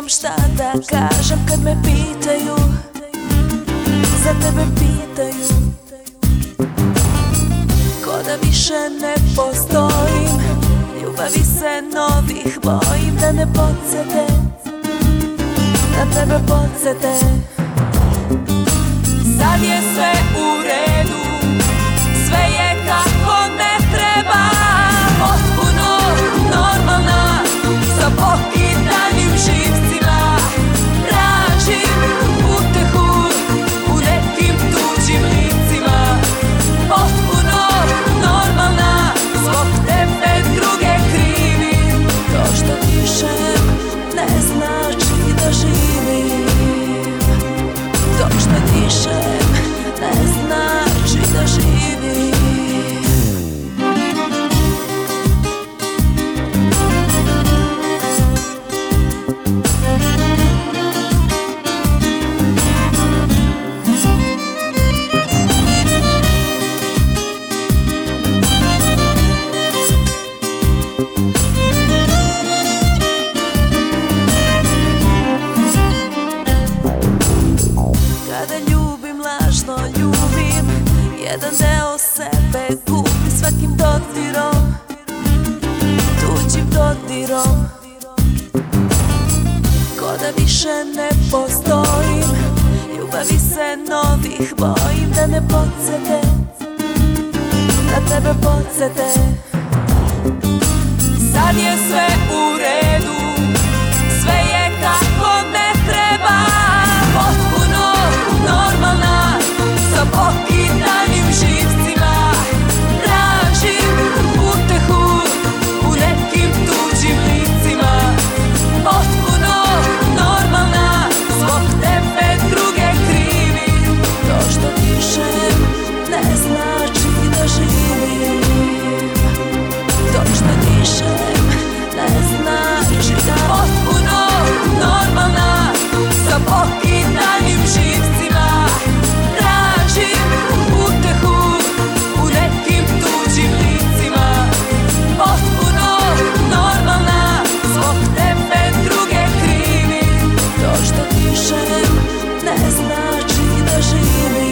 šta da kažem kad me pitaju, za tebe pitaju. Ko da više ne postojim, ljubavi se novih bojim, da ne podsete, da tebe podsete. Sad je sve u redu, sve je kako ne treba, potpuno normalna, sa pokidanim živcima. Tražim utehu u nekim tuđim licima, potpuno normalna, zbog tebe druge krivim. To što dišem ne znači da živim, to što dišem ne znači da živim. Kada ljubim, lažno ljubim, jedan deo sebe gubim svakim dodirom, tuđim dodirom. Ko da više ne postojim, ljubavi se novih bojim, da ne podsete, da tebe podsete. Sad je sve u redu, sve je kako ne treba, potpuno normalna, sa pokidanim živcima. Tražim utehu u nekim tuđim licima, potpuno normalna, zbog tebe druge krivim. To što dišem ne znači da živim, to što dišem ne znači da... Potpuno normalna, sa pokidanim živcima. Tražim utehu u nekim tuđim licima, potpuno normalna, zbog tebe druge krivim. To što dišem ne znači da živim.